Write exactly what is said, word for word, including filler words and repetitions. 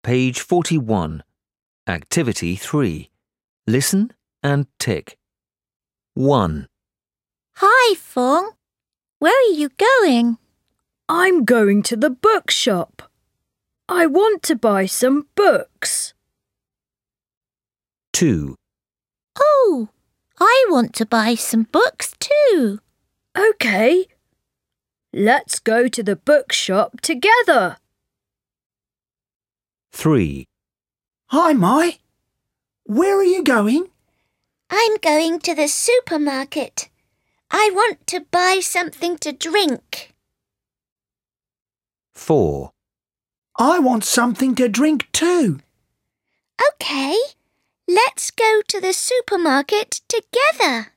Page forty-one. Activity three. Listen and tick. one. Hi, Fong. Where are you going? I'm going to the bookshop. I want to buy some books. two. Oh, I want to buy some books too. OK. Let's go to the bookshop together. three. Hi, Mai. Where are you going? I'm going to the supermarket. I want to buy something to drink. four. I want something to drink too. OK, let's go to the supermarket together.